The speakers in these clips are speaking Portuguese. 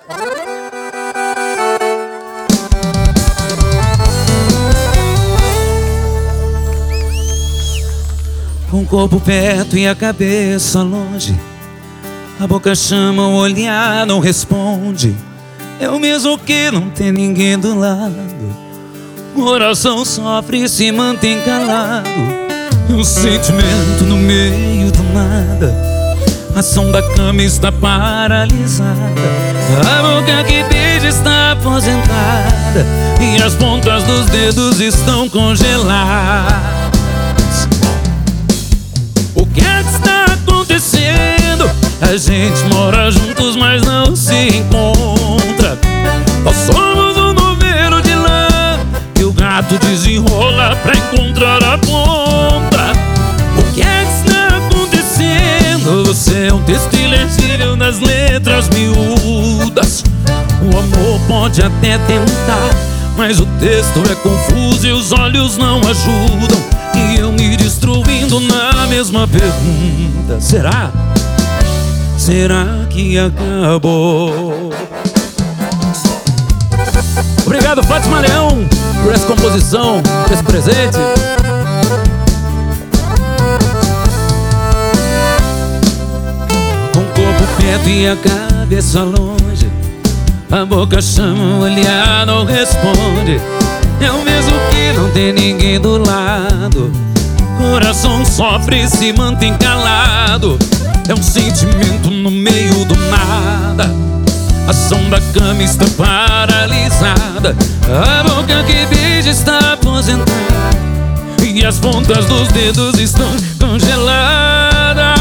Com o corpo perto e a cabeça longe, a boca chama, o olhar não responde. Eu mesmo que não tem ninguém do lado, o coração sofre e se mantém calado. E o sentimento no meio do nada, a ação da cama está paralisada. A boca que beija está aposentada e as pontas dos dedos estão congeladas. O que é que está acontecendo? A gente mora juntos, mas não se encontra. Nós somos um novelo de lã que o gato desenrola pra encontrar a ponta. O que é que está acontecendo? Você é um texto ilegível das letras miúdas. O amor pode até tentar, mas o texto é confuso e os olhos não ajudam. E eu me destruindo na mesma pergunta: será? Será que acabou? Obrigado, Fátima Leão, por essa composição, por esse presente. Com o corpo perto e a cabeça longe, a boca chama, o olhar não responde. Eu mesmo que não tem ninguém do lado, coração sofre e se mantém calado. É um sentimento no meio do nada, a ação da cama está paralisada. A boca que beija está aposentada e as pontas dos dedos estão congeladas.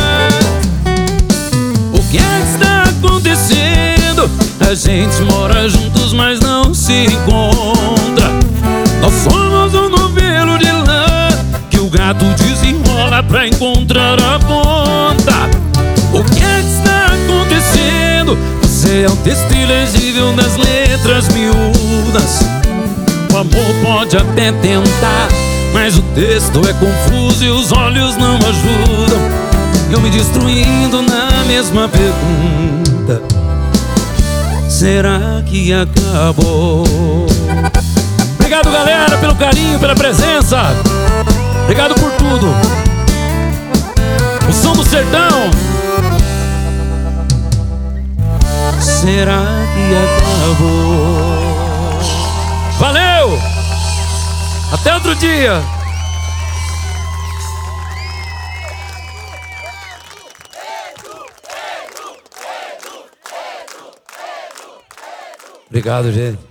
O que é que está acontecendo? A gente mora juntos, mas não se encontra. Nós somos um novelo de lã que o gato desenrola pra encontrar a ponta. O que é que está acontecendo? Você é um texto ilegível das letras miúdas. O amor pode até tentar, mas o texto é confuso e os olhos não ajudam. Eu me destruindo na mesma pergunta: será que acabou? Obrigado, galera, pelo carinho, pela presença. Obrigado por tudo. O som do sertão. Será que acabou? Valeu! Até outro dia. Obrigado, gente.